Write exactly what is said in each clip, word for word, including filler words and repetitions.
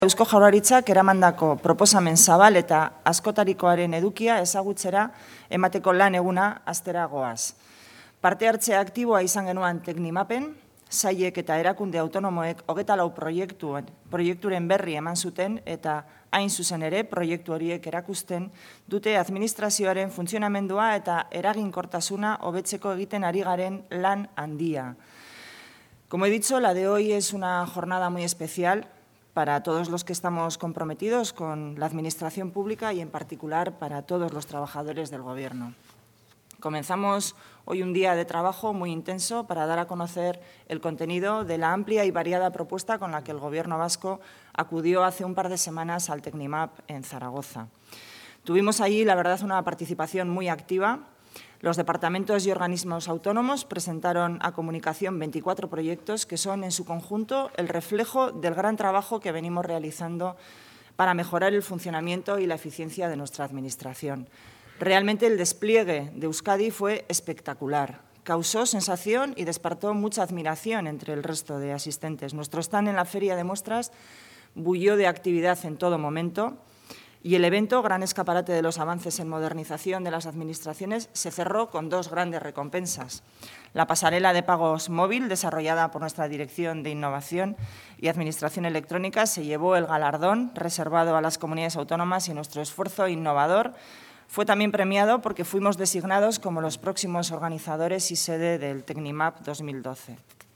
Eusko Jaurlaritzak eramandako proposamen zabal eta askotarikoaren edukia ezagutzera emateko lan eguna astera goaz. Parte hartzea aktiboa izan genuan Teknimapen, sailek eta erakunde autonomoek hogeita lau proiekturen berri eman zuten eta hain zuzen ere proiektu horiek erakusten dute administrazioaren funtzionamendua eta eraginkortasuna hobetzeko egiten ari garen lan handia. Como he dicho, la de hoy es una jornada muy especial para todos los que estamos comprometidos con la Administración pública y, en particular, para todos los trabajadores del Gobierno. Comenzamos hoy un día de trabajo muy intenso para dar a conocer el contenido de la amplia y variada propuesta con la que el Gobierno vasco acudió hace un par de semanas al Tecnimap en Zaragoza. Tuvimos allí, la verdad, una participación muy activa. Los departamentos y organismos autónomos presentaron a comunicación veinticuatro proyectos que son, en su conjunto, el reflejo del gran trabajo que venimos realizando para mejorar el funcionamiento y la eficiencia de nuestra Administración. Realmente el despliegue de Euskadi fue espectacular. Causó sensación y despertó mucha admiración entre el resto de asistentes. Nuestro stand en la Feria de Muestras bulló de actividad en todo momento. Y el evento, gran escaparate de los avances en modernización de las administraciones, se cerró con dos grandes recompensas. La pasarela de pagos móvil, desarrollada por nuestra Dirección de Innovación y Administración Electrónica, se llevó el galardón reservado a las comunidades autónomas y nuestro esfuerzo innovador fue también premiado porque fuimos designados como los próximos organizadores y sede del Tecnimap dos mil doce.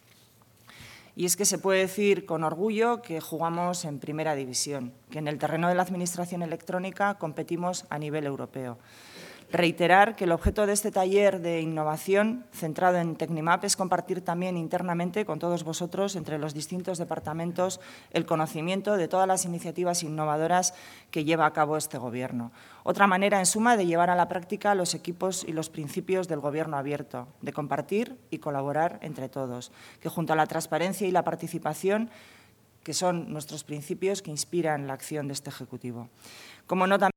Y es que se puede decir con orgullo que jugamos en primera división, que en el terreno de la administración electrónica competimos a nivel europeo. Reiterar que el objeto de este taller de innovación centrado en Tecnimap es compartir también internamente con todos vosotros, entre los distintos departamentos, el conocimiento de todas las iniciativas innovadoras que lleva a cabo este Gobierno. Otra manera, en suma, de llevar a la práctica los equipos y los principios del Gobierno abierto, de compartir y colaborar entre todos, que junto a la transparencia y la participación, que son nuestros principios que inspiran la acción de este Ejecutivo. Como no, también